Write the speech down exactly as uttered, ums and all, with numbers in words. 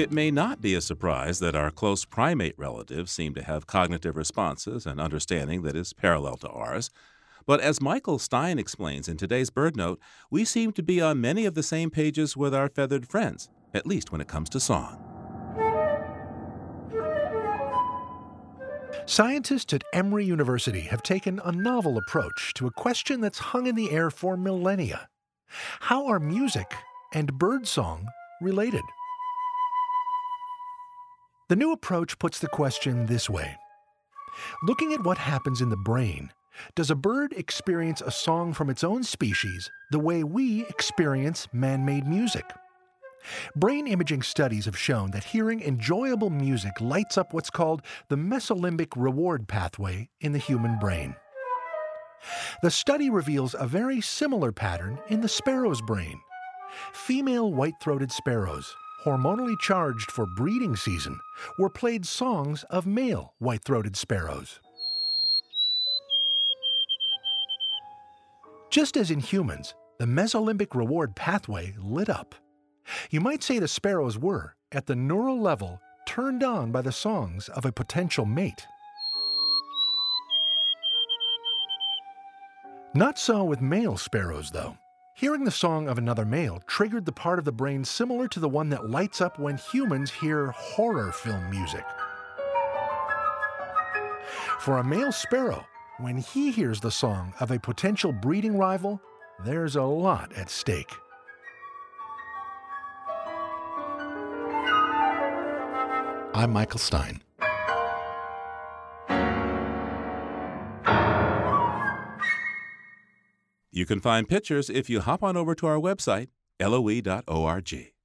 It may not be a surprise that our close primate relatives seem to have cognitive responses and understanding that is parallel to ours. But as Michael Stein explains in today's BirdNote, we seem to be on many of the same pages with our feathered friends, at least when it comes to song. Scientists at Emory University have taken a novel approach to a question that's hung in the air for millennia. How are music and birdsong related? The new approach puts the question this way. Looking at what happens in the brain, does a bird experience a song from its own species the way we experience man-made music? Brain imaging studies have shown that hearing enjoyable music lights up what's called the mesolimbic reward pathway in the human brain. The study reveals a very similar pattern in the sparrow's brain. Female white-throated sparrows, hormonally charged for breeding season, were played songs of male white-throated sparrows. Just as in humans, the mesolimbic reward pathway lit up. You might say the sparrows were, at the neural level, turned on by the songs of a potential mate. Not so with male sparrows, though. Hearing the song of another male triggered the part of the brain similar to the one that lights up when humans hear horror film music. For a male sparrow, when he hears the song of a potential breeding rival, there's a lot at stake. I'm Michael Stein. You can find pictures if you hop on over to our website, L O E dot org.